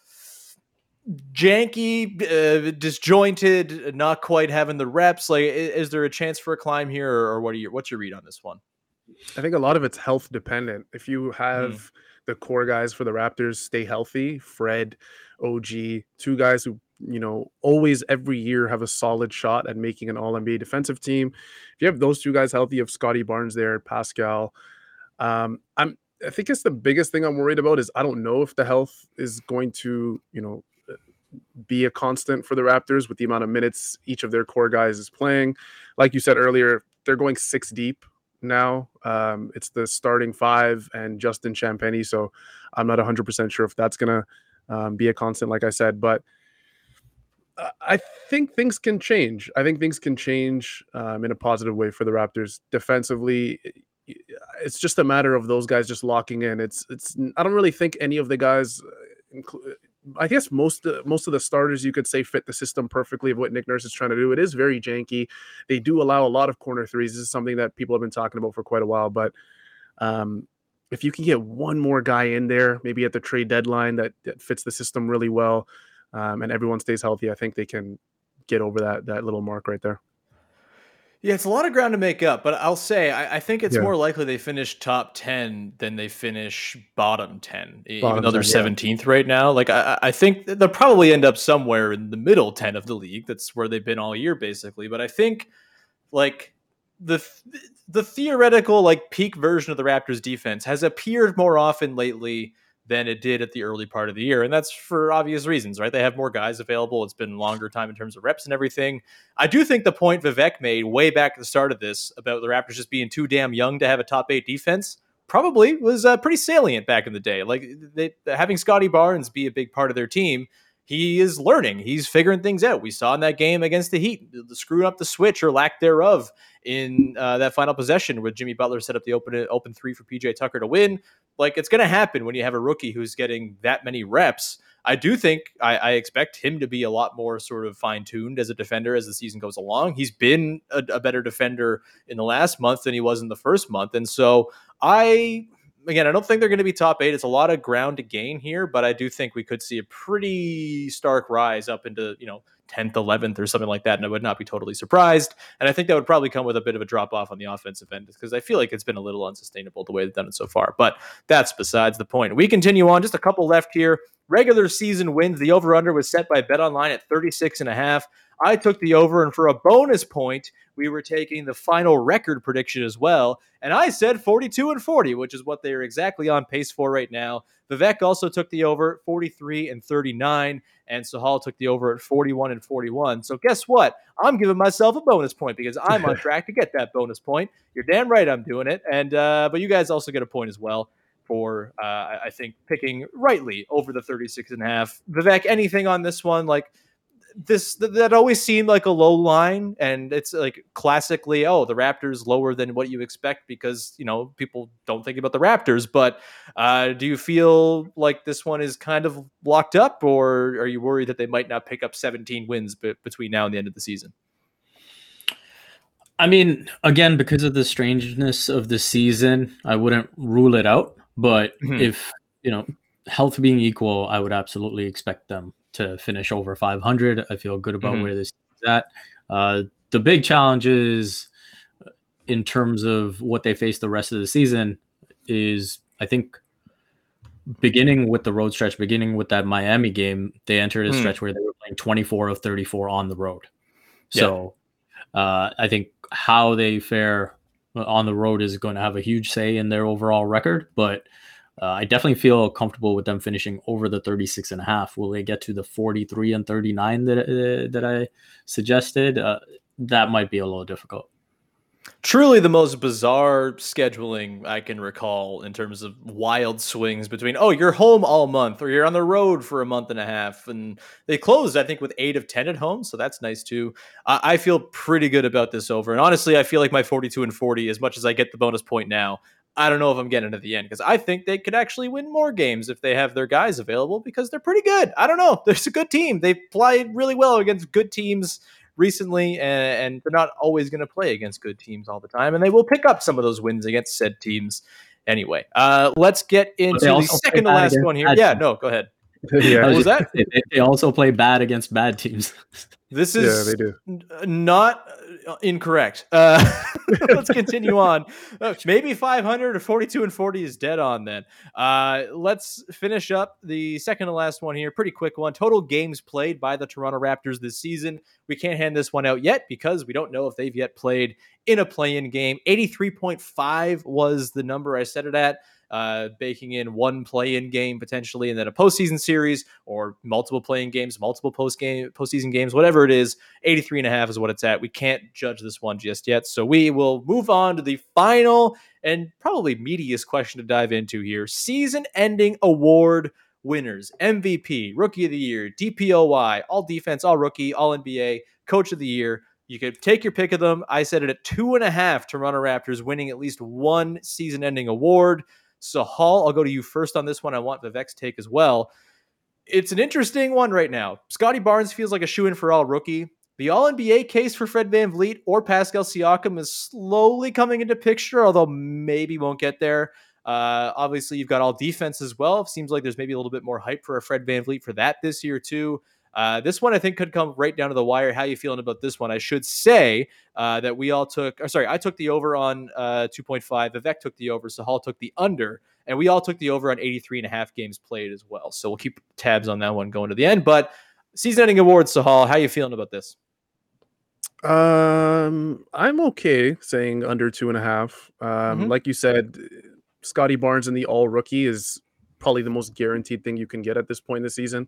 janky, disjointed, not quite having the reps? Like, is there a chance for a climb here, or what's your read on this one? I think a lot of it's health dependent. If you have the core guys for the Raptors stay healthy, Fred, OG, 2 guys who, always every year have a solid shot at making an All-NBA defensive team. If you have those 2 guys healthy, you have Scotty Barnes there, Pascal. I think it's the biggest thing I'm worried about is I don't know if the health is going to, be a constant for the Raptors with the amount of minutes each of their core guys is playing. Like you said earlier, they're going 6 deep now. It's the starting 5 and Justin Champagny, so I'm not 100% sure if that's going to be a constant, like I said, but I think things can change. I think things can change in a positive way for the Raptors defensively. It's just a matter of those guys just locking in. I don't really think any of the guys, I guess most of the starters you could say fit the system perfectly of what Nick Nurse is trying to do. It is very janky. They do allow a lot of corner threes. This is something that people have been talking about for quite a while, but if you can get one more guy in there, maybe at the trade deadline that fits the system really well, and everyone stays healthy, I think they can get over that little mark right there. Yeah, it's a lot of ground to make up, but I'll say I think it's more likely they finish top 10 than they finish bottom 10, even though they're 17th right now. Like I think they'll probably end up somewhere in the middle 10 of the league. That's where they've been all year, basically. But I think like the theoretical like peak version of the Raptors defense has appeared more often lately than it did at the early part of the year. And that's for obvious reasons, right? They have more guys available. It's been a longer time in terms of reps and everything. I do think the point Vivek made way back at the start of this about the Raptors just being too damn young to have a top 8 defense probably was pretty salient back in the day. Like having Scotty Barnes be a big part of their team, he is learning. He's figuring things out. We saw in that game against the Heat, the screwing up the switch or lack thereof in that final possession where Jimmy Butler set up the open three for PJ Tucker to win. Like, it's going to happen when you have a rookie who's getting that many reps. I do think I expect him to be a lot more sort of fine-tuned as a defender as the season goes along. He's been a better defender in the last month than he was in the first month. And so I don't think they're going to be top 8. It's a lot of ground to gain here, but I do think we could see a pretty stark rise up into, 10th, 11th or something like that. And I would not be totally surprised. And I think that would probably come with a bit of a drop off on the offensive end because I feel like it's been a little unsustainable the way they've done it so far, but that's besides the point. We continue on, just a couple left here. Regular season wins. The over under was set by BetOnline at 36.5. I took the over, and for a bonus point, we were taking the final record prediction as well. And I said 42-40, which is what they are exactly on pace for right now. Vivek also took the over 43-39, and Sahal took the over at 41-41. So guess what? I'm giving myself a bonus point because I'm on track to get that bonus point. You're damn right I'm doing it. And but you guys also get a point as well for, I think, picking rightly over the 36.5. Vivek, anything on this one? Like, that always seemed like a low line, and it's like classically, the Raptors lower than what you expect because people don't think about the Raptors. But do you feel like this one is kind of locked up, or are you worried that they might not pick up 17 wins between now and the end of the season? I mean, again, because of the strangeness of the season, I wouldn't rule it out. But if health being equal, I would absolutely expect them to finish over 500. I feel good about where this is at. The big challenge is in terms of what they face the rest of the season is, I think, beginning with the road stretch, beginning with that Miami game, they entered a stretch where they were playing 24 of 34 on the road. So I think how they fare on the road is going to have a huge say in their overall record, but I definitely feel comfortable with them finishing over the 36.5. Will they get to the 43-39 that I suggested? That might be a little difficult. Truly the most bizarre scheduling I can recall in terms of wild swings between, you're home all month or you're on the road for a month and a half. And they closed, I think, with 8 of 10 at home. So that's nice too. I feel pretty good about this over. And honestly, I feel like my 42-40, as much as I get the bonus point now, I don't know if I'm getting to the end because I think they could actually win more games if they have their guys available because they're pretty good. I don't know. There's a good team. They've played really well against good teams recently, and they're not always going to play against good teams all the time, and they will pick up some of those wins against said teams anyway. Let's get into the second to last one here. Yeah, no, go ahead. What was that? They also play bad against bad teams. This is they do. Not incorrect. Let's continue on. Maybe 500 or 42-40 is dead on then. Let's finish up the second to last one here. Pretty quick one. Total games played by the Toronto Raptors this season. We can't hand this one out yet because we don't know if they've yet played in a play-in game. 83.5 was the number I set it at. Baking in one play-in game potentially, and then a postseason series or multiple play-in games, multiple postseason games, whatever it is. 83.5 is what it's at. We can't judge this one just yet, so we will move on to the final and probably meatiest question to dive into here. Season-ending award winners: MVP, Rookie of the Year, DPOY, All Defense, All Rookie, All NBA, Coach of the Year. You could take your pick of them. I said it at 2.5. Toronto Raptors winning at least one season-ending award. So, Hall, I'll go to you first on this one. I want Vivek's take as well. It's an interesting one right now. Scotty Barnes feels like a shoo-in for all rookie. The All-NBA case for Fred VanVleet or Pascal Siakam is slowly coming into picture, although maybe won't get there. Obviously, you've got all defense as well. It seems like there's maybe a little bit more hype for a Fred VanVleet for that this year too. This one I think could come right down to the wire. How are you feeling about this one? I should say that I took the over on 2.5. Vivek took the over. Sahal took the under. And we all took the over on 83.5 games played as well. So we'll keep tabs on that one going to the end. But season-ending awards, Sahal, how are you feeling about this? I'm okay saying under 2.5. Like you said, Scotty Barnes in the all rookie is probably the most guaranteed thing you can get at this point in the season.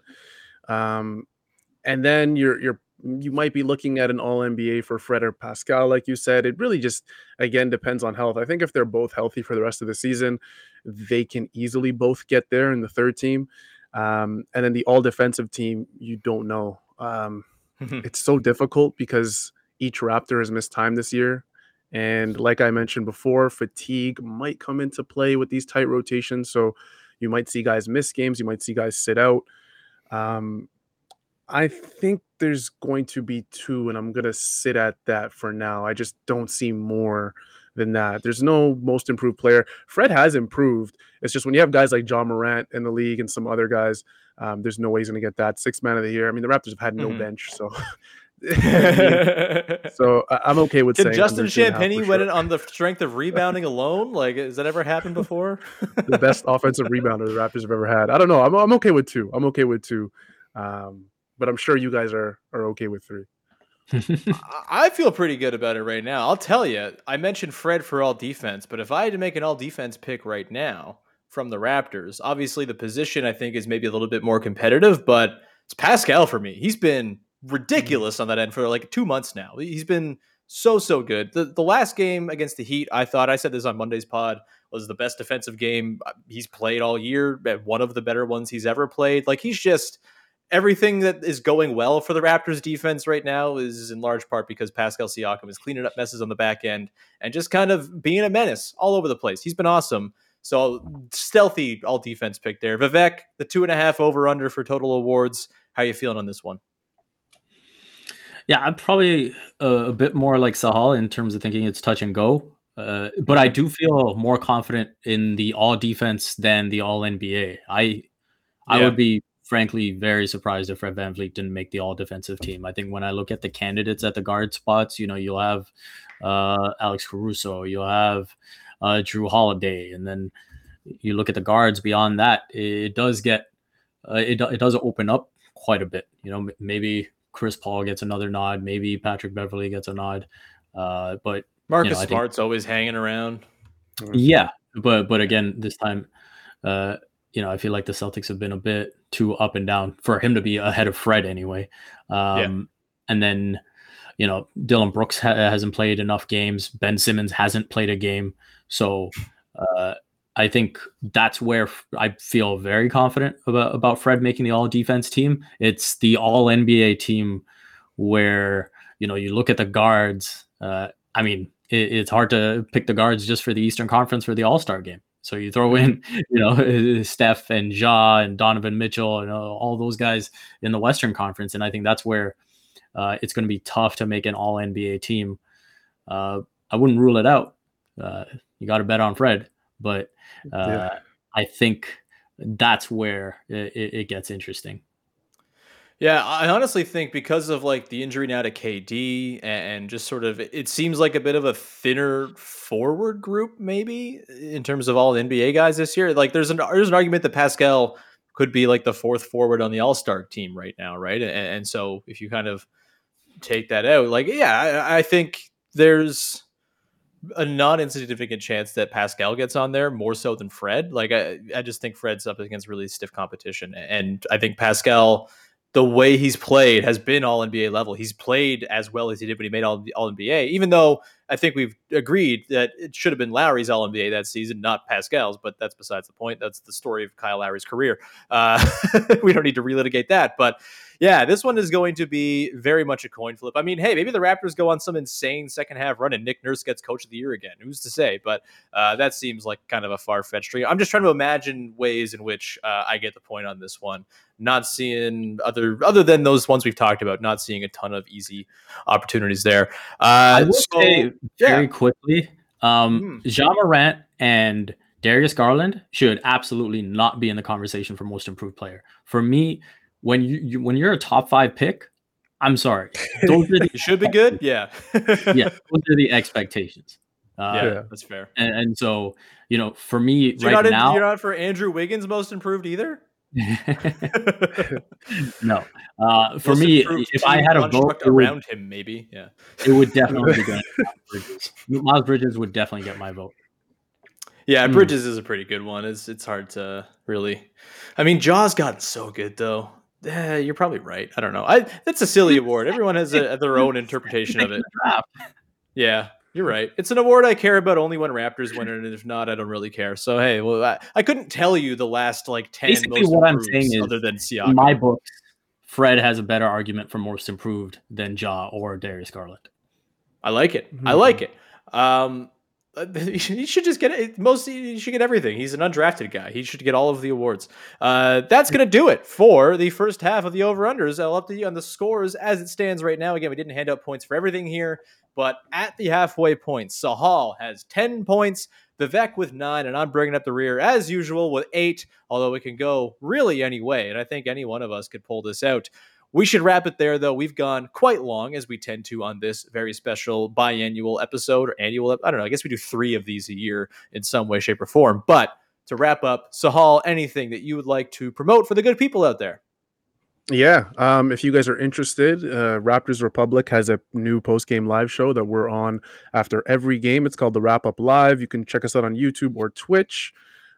And then you might be looking at an all NBA for Fred or Pascal, like you said. It really just, again, depends on health. I think if they're both healthy for the rest of the season, they can easily both get there in the third team. And then the all defensive team, you don't know. It's so difficult because each Raptor has missed time this year. And like I mentioned before, fatigue might come into play with these tight rotations. So you might see guys miss games. You might see guys sit out. I think there's going to be 2, and I'm going to sit at that for now. I just don't see more than that. There's no most improved player. Fred has improved. It's just when you have guys like John Morant in the league and some other guys, there's no way he's going to get that 6th man of the year. I mean, the Raptors have had no bench, so so I'm okay with saying Justin under 2.5 Champagny for went sure. in on the strength of rebounding alone. Like, has that ever happened before? The best offensive rebounder the Raptors have ever had. I don't know. I'm okay with 2. I'm okay with 2. But I'm sure you guys are okay with 3. I feel pretty good about it right now. I'll tell you, I mentioned Fred for all defense, but if I had to make an all defense pick right now from the Raptors, obviously the position I think is maybe a little bit more competitive, but it's Pascal for me. He's been ridiculous on that end for like 2 months now. He's been so good. The last game against the Heat, I said this on Monday's pod, was the best defensive game he's played all year, one of the better ones he's ever played. Like, he's just... Everything that is going well for the Raptors defense right now is in large part because Pascal Siakam is cleaning up messes on the back end and just kind of being a menace all over the place. He's been awesome. So stealthy all defense pick there. Vivek, the 2.5 over under for total awards. How are you feeling on this one? Yeah, I'm probably a bit more like Sahal in terms of thinking it's touch and go. But I do feel more confident in the all defense than the all NBA. I would be frankly very surprised if Fred VanVleet didn't make the all defensive team. I think when I look at the candidates at the guard spots, you'll have Alex Caruso, you'll have Drew Holiday, and then you look at the guards beyond that, it does get it does open up quite a bit. Maybe Chris Paul gets another nod, maybe Patrick Beverley gets a nod, but Marcus Smart's always hanging around. Yeah, but again, this time, I feel like the Celtics have been a bit too up and down for him to be ahead of Fred anyway. And then, Dylan Brooks hasn't played enough games. Ben Simmons hasn't played a game. So I think that's where I feel very confident about Fred making the all defense team. It's the all NBA team where, you look at the guards. It's hard to pick the guards just for the Eastern Conference for the All-Star game. So you throw in, Steph and Ja and Donovan Mitchell and all those guys in the Western Conference. And I think that's where it's going to be tough to make an all NBA team. I wouldn't rule it out. You got to bet on Fred, but I think that's where it gets interesting. Yeah, I honestly think because of like the injury now to KD and just sort of, it seems like a bit of a thinner forward group maybe in terms of all the NBA guys this year. Like there's an argument that Pascal could be like the 4th forward on the All-Star team right now, right? And so if you kind of take that out, like, yeah, I think there's a non-insignificant chance that Pascal gets on there more so than Fred. Like I just think Fred's up against really stiff competition, and I think Pascal, the way he's played has been all NBA level. He's played as well as he did when he made all NBA, even though I think we've agreed that it should have been Lowry's all NBA that season, not Pascal's, but that's besides the point. That's the story of Kyle Lowry's career. We don't need to relitigate that, but yeah, this one is going to be very much a coin flip. I mean, hey, maybe the Raptors go on some insane second half run and Nick Nurse gets coach of the year again. Who's to say? But that seems like kind of a far-fetched dream. I'm just trying to imagine ways in which I get the point on this one. Not seeing other than those ones we've talked about, not seeing a ton of easy opportunities there. I will say very quickly, Ja Morant and Darius Garland should absolutely not be in the conversation for most improved player. For me, when you're a top 5 pick, I'm sorry, those are you should be good. Yeah, yeah, those are the expectations. That's fair. And so for me so right now, you're not for Andrew Wiggins most improved either. No, for me, if I had a vote around him, maybe, it would definitely be Miles Bridges. Miles Bridges would definitely get my vote. Yeah, Bridges is a pretty good one. It's hard to really. I mean, Ja's gotten so good though. You're probably right. I don't know. That's a silly award. Everyone has their own interpretation of it. Yeah. You're right. It's an award I care about only when Raptors win it, and if not, I don't really care. So hey, well, I couldn't tell you the last like 10 Basically, most what I'm improved saying is, other than in Siakam. my book, Fred has a better argument for most improved than Ja or Darius Garland. I like it. I like it. He should just get it. He should get everything. He's an undrafted guy. He should get all of the awards. That's going to do it for the first half of the over-unders. I'll update you on the scores as it stands right now. Again, we didn't hand out points for everything here, but at the halfway point, Sahal has 10 points, Vivek with 9, and I'm bringing up the rear as usual with 8, although it can go really any way, and I think any one of us could pull this out. We should wrap it there, though. We've gone quite long, as we tend to on this very special biannual episode, or annual. I don't know. I guess we do 3 of these a year in some way, shape, or form. But to wrap up, Sahal, anything that you would like to promote for the good people out there? Yeah. If you guys are interested, Raptors Republic has a new post-game live show that we're on after every game. It's called the Wrap Up Live. You can check us out on YouTube or Twitch.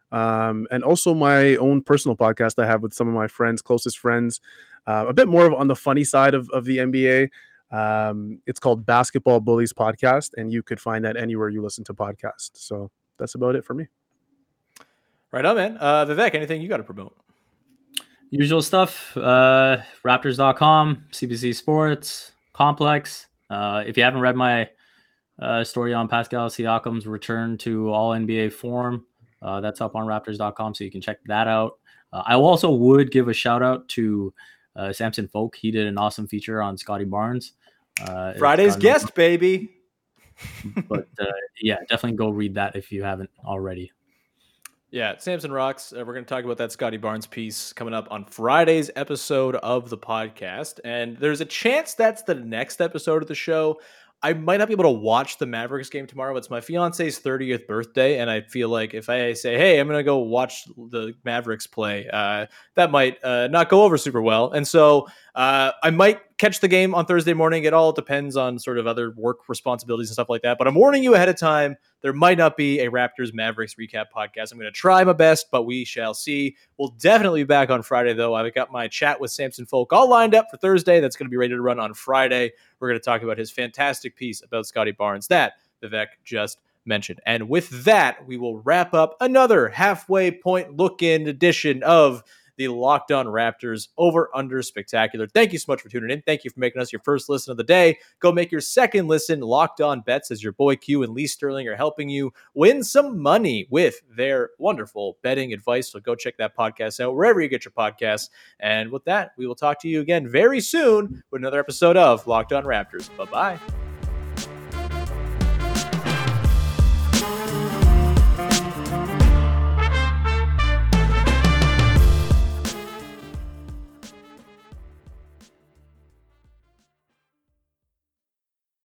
And also my own personal podcast I have with some of my friends, closest friends. A bit more on the funny side of the NBA. It's called Basketball Bullies Podcast, and you could find that anywhere you listen to podcasts. So that's about it for me. Right on, man. Vivek, anything you got to promote? Usual stuff, Raptors.com, CBC Sports, Complex. If you haven't read my story on Pascal Siakam's return to all NBA form, that's up on Raptors.com, so you can check that out. I also would give a shout out to Samson Folk. He did an awesome feature on Scotty Barnes. Friday's guest, baby. But yeah, definitely go read that if you haven't already. Yeah, Samson rocks. We're going to talk about that Scotty Barnes piece coming up on Friday's episode of the podcast. And there's a chance that's the next episode of the show. I might not be able to watch the Mavericks game tomorrow. It's my fiance's 30th birthday, and I feel like if I say, hey, I'm going to go watch the Mavericks play, that might not go over super well. And so I might catch the game on Thursday morning. It all depends on sort of other work responsibilities and stuff like that. But I'm warning you ahead of time, there might not be a Raptors Mavericks recap podcast. I'm going to try my best, but we shall see. We'll definitely be back on Friday, though. I've got my chat with Samson Folk all lined up for Thursday. That's going to be ready to run on Friday. We're going to talk about his fantastic piece about Scotty Barnes that Vivek just mentioned. And with that, we will wrap up another halfway point look-in edition of the Locked On Raptors Over Under Spectacular. Thank you so much for tuning in. Thank you for making us your first listen of the day. Go make your second listen. Locked On Bets, as your boy Q and Lee Sterling are helping you win some money with their wonderful betting advice. So go check that podcast out wherever you get your podcasts. And with that, we will talk to you again very soon with another episode of Locked On Raptors. Bye-bye.